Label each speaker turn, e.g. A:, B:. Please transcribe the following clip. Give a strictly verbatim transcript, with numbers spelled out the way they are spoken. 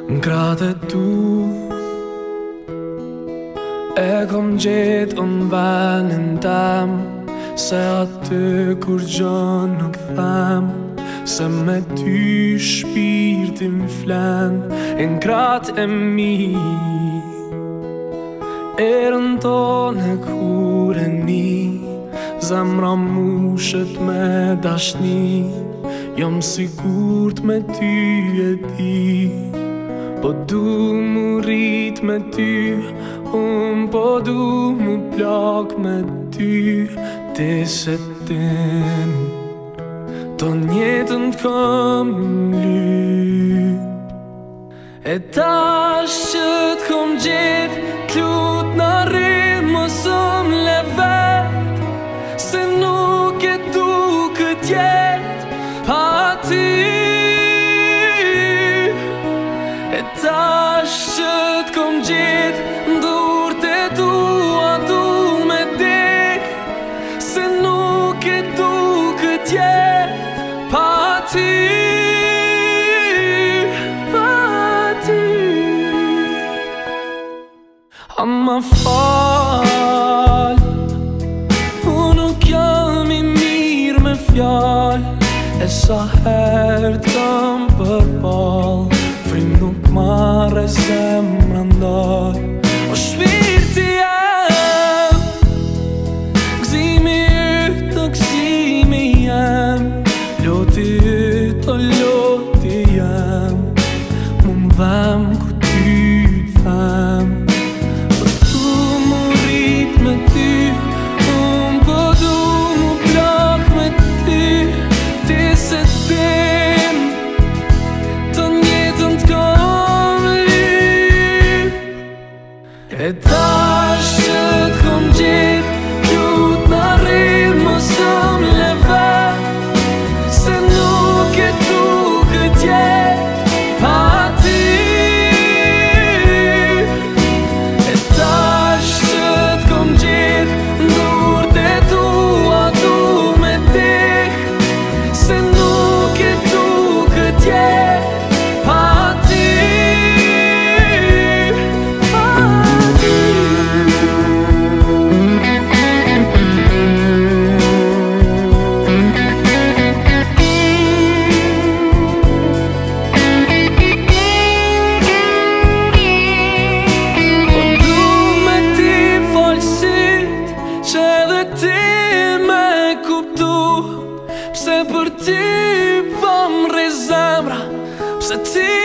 A: N'kratë e tu e kom gjetë unë venin tem, se aty kur gjën nuk them, se me ty shpirti m'flen. E n'kratë e mi erën tonë kur e ni, zemra mushet me dashni. Jom sigurt me ty e di, po du mu rrit me ty, un po du mu plak me ty. Ti se tim ton jetën t'kom lyp, e tash që t'kom gjet, t'lut në rrim mos um le vet, se nuk e du kët jet pa ty. E tash që t'kom gjet, ndurt e tua du me dik, se nuk e du kët jet pa ty. Amma fal, unë nuk jam i mirë me fjall, e sa her t'kam përball, frim nuk marrë e zemra ndall. O shpirti jem, gzimi ytë, gzimi jem, loti ytë, loti jem, mu m'dhem ku ty t'dhem. E tash që t'kom gjet, t'lut në rrim mos um le vet, se nuk e du kët jet pa ty. E tash që t'kom gjet, ndurt e tua du me dik, se nuk e du kët jet pa ty. Pse për ty po m'rri zemra, pse ti